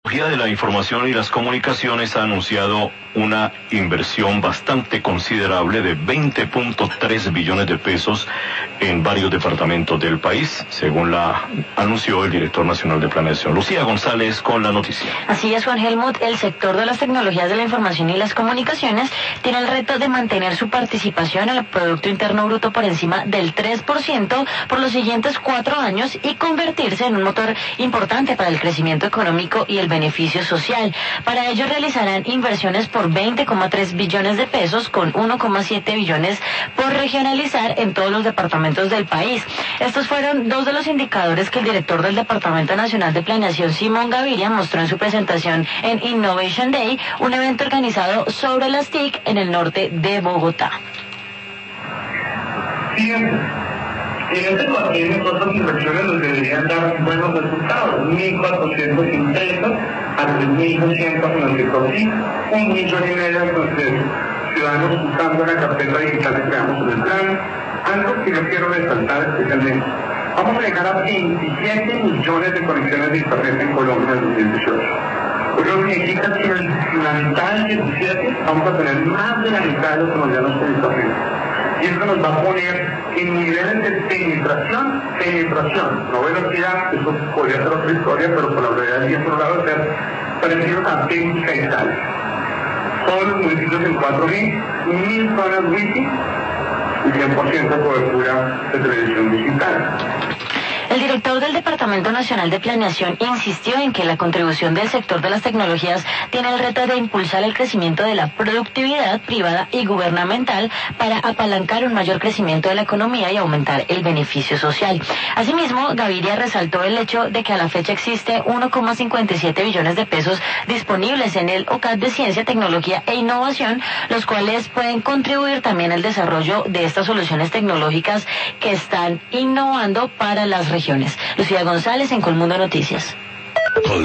De la Información y las Comunicaciones ha anunciado una inversión bastante considerable de 20.3 billones de pesos en varios departamentos del país, según la anunció el director nacional de planeación. Lucía González con la noticia. Así es, Juan Helmut, el sector de las tecnologías de la información y las comunicaciones tiene el reto de mantener su participación en el Producto Interno Bruto por encima del 3% por los siguientes 4 años y convertirse en un motor importante para el crecimiento económico y el beneficio social. Para ello realizarán inversiones por 20,3 billones de pesos con 1,7 billones por regionalizar en todos los departamentos del país. Estos fueron dos de los indicadores que el director del Departamento Nacional de Planeación, Simón Gaviria, mostró en su presentación en Innovation Day, un evento organizado sobre las TIC en el norte de Bogotá. En este cuatrienio otras inversiones nos deberían dar buenos resultados, 1.450 a 3.200 en el sector TIC, 1,5 millones de ciudadanos usando la carpeta digital que creamos en el plan. Algo que yo quiero resaltar especialmente, vamos a llegar a 27 millones de conexiones de internet en Colombia en 2018. Lo que significa que en la mitad del 17 vamos a tener más de la mitad de los colombianos con internet. Y esto nos va a poner en niveles de penetración, no velocidad, eso podría ser otra historia, pero por la brevedad del tiempo no la va a ser, parecidos a técnica y tal. Todos los municipios en 4G, 1.000 zonas wifi y 100% de cobertura de televisión digital. El director del Departamento Nacional de Planeación insistió en que la contribución del sector de las tecnologías tiene el reto de impulsar el crecimiento de la productividad privada y gubernamental para apalancar un mayor crecimiento de la economía y aumentar el beneficio social. Asimismo, Gaviria resaltó el hecho de que a la fecha existe 1,57 billones de pesos disponibles en el OCAD de Ciencia, Tecnología e Innovación, los cuales pueden contribuir también al desarrollo de estas soluciones tecnológicas que están innovando para las regiones. Lucía González en Colmundo Noticias.